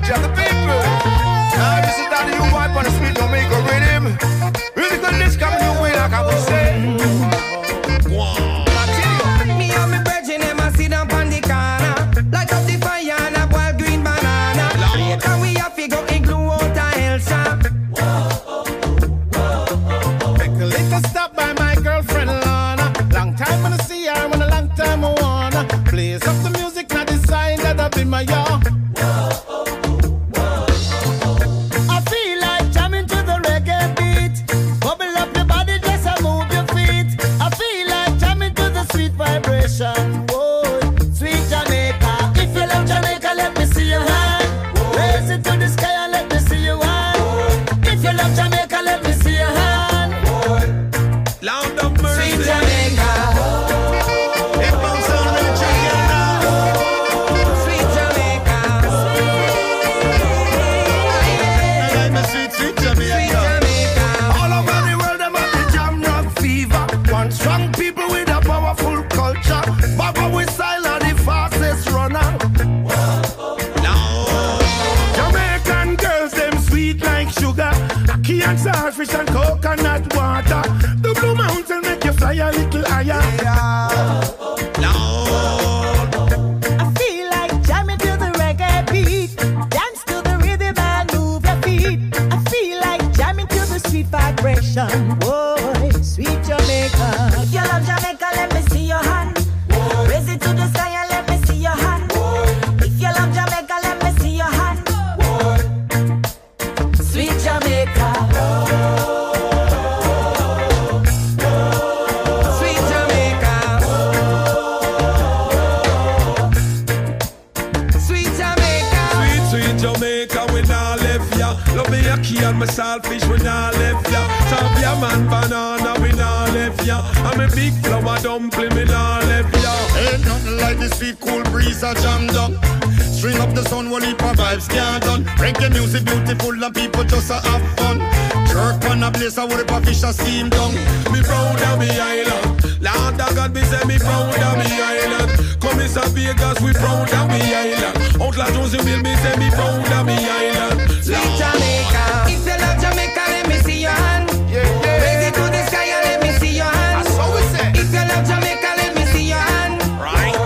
energy of the people. Now this is that you wipe on the sweet Jamaica rhythm. Really good this coming your way like I would say. Me and me brethren, them a sit down on the corner. Light up the fire and a boil green banana. Later we have to go igloo out of Elsa. Make a little stop by my girlfriend Lana. Long time when I see her, when a long time I wanna. Blaze up the music, not the sign that I've been my yard. I feel like jamming to the reggae beat. Bubble up your body, just a move your feet. I feel like jamming to the sweet vibration. Whoa, sweet Jamaica. If you love Jamaica, let me see your hand. Raise it to the sky and let me see your hand. If you love Jamaica, let me see your hand. Loud of mercy. Sweet Jamaica. It bounce on the tree and now. Sweet Jamaica. I like my sweet, sweet Jamaica. Sweet Jamaica. All over the world, them have the jam rock fever. One strong people with a powerful culture. Baba with style are the fastest runner. Jamaican girls, them sweet like sugar. Ackee and starfish and coconut water. The Blue Mountain make you fly a little higher. I feel like jamming to the reggae beat. Dance to the rhythm and move your feet. I feel like jamming to the sweet vibration. Boy, sweet Jamaica. If you love Jamaica, let me see your hand. Raise it to the sky and let me see your hand. If you love Jamaica, let me see your hand. Sweet Jamaica. Sweet Jamaica. Sweet Jamaica. Sweet, sweet Jamaica, we not left ya. Love me Ackee and my saltfish, we not left ya. Sabia man banana, we not left ya. I'm a big flower dumpling, we not left ya. Ain't nothing like the sweet cool breeze a jam down. String up the sun, one heap of vibes can't done. Reggae music beautiful and people just a have fun. Jerk on a place I would have fish a steam down. Me proud of me island. Lord of God, me say me proud of me island. Come in St. Vegas, we proud of me island. Outlaw Jonesy will me say me proud of me island. Sweet Jamaica. If you love Jamaica, let me see your hand. Raise it to the sky and let me see your hand. That's what we say. If you love Jamaica, let me see your hand. Right.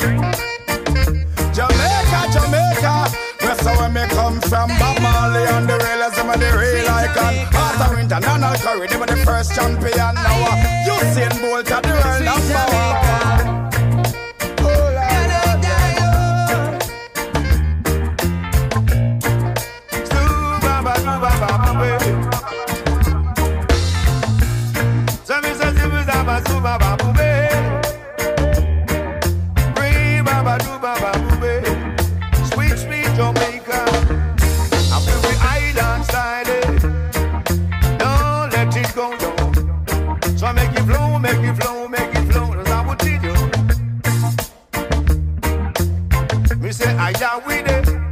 Jamaica, Jamaica. That's where me come from. Bob Marley and the realism of the real icon. Arthur International Curry, they were the first champion. Now Usain Bolt at the world number one. Sweet, sweet Jamaica. I feel the island side. Don't let it go down. So make it flow, make it flow, make it flow. That's how we did you. We say, I am with it.